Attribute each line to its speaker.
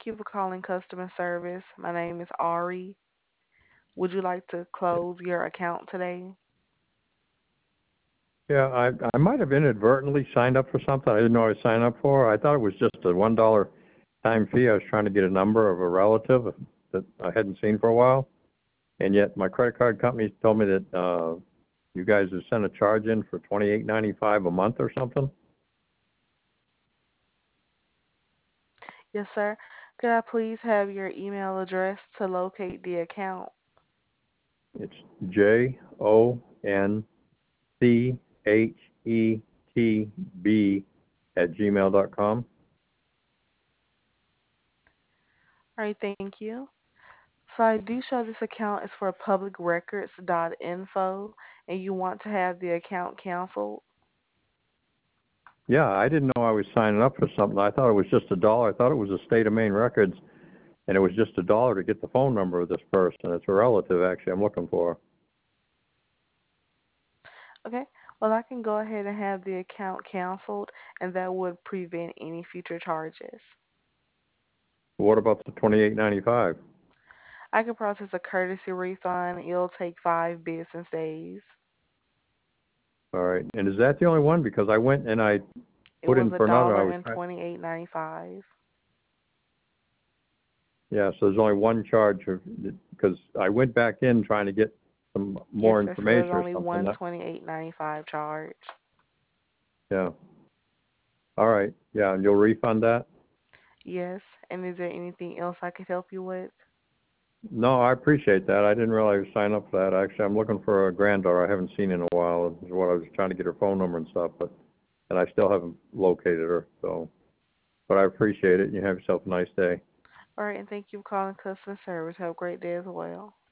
Speaker 1: Thank you for calling customer service. My name is Ari. Would you like to close your account today?
Speaker 2: Yeah, I might have inadvertently signed up for something I didn't know I was signing up for. I thought it was just a $1 time fee. I was trying to get a number of a relative that I hadn't seen for a while, and yet my credit card company told me that you guys have sent a charge in for $28.95 a month or something.
Speaker 1: Yes, sir. Could I please have your email address to locate the account?
Speaker 2: It's JONCHETB
Speaker 1: All right, thank you. So I do show this account is for publicrecords.info and you want to have the account canceled.
Speaker 2: Yeah, I didn't know I was signing up for something. I thought it was just a dollar. I thought it was the state of Maine records, and it was just a dollar to get the phone number of this person. It's a relative, actually, I'm looking for.
Speaker 1: Okay. Well, I can go ahead and have the account canceled and that would prevent any future charges.
Speaker 2: What about the 28.95?
Speaker 1: I can process a courtesy refund. It'll take 5 business days.
Speaker 2: All right. And is that the only one? Because I went and I
Speaker 1: It
Speaker 2: put
Speaker 1: was
Speaker 2: in
Speaker 1: a
Speaker 2: for another.
Speaker 1: dollar and 28.95.
Speaker 2: Yeah, so there's only one charge because I went back in trying to get some
Speaker 1: Yes,
Speaker 2: more
Speaker 1: sir. So there's
Speaker 2: information or
Speaker 1: only
Speaker 2: something.
Speaker 1: one 28.95 charge.
Speaker 2: Yeah. All right. Yeah, and you'll refund that?
Speaker 1: Yes. And is there anything else I could help you with?
Speaker 2: No, I appreciate that. I didn't realize I signed up for that. Actually, I'm looking for a granddaughter I haven't seen in a while. Is what I was trying to get her phone number and stuff, and I still haven't located her. So, but I appreciate it. You have yourself a nice day.
Speaker 1: All right, and thank you for calling customer service. Have a great day as well.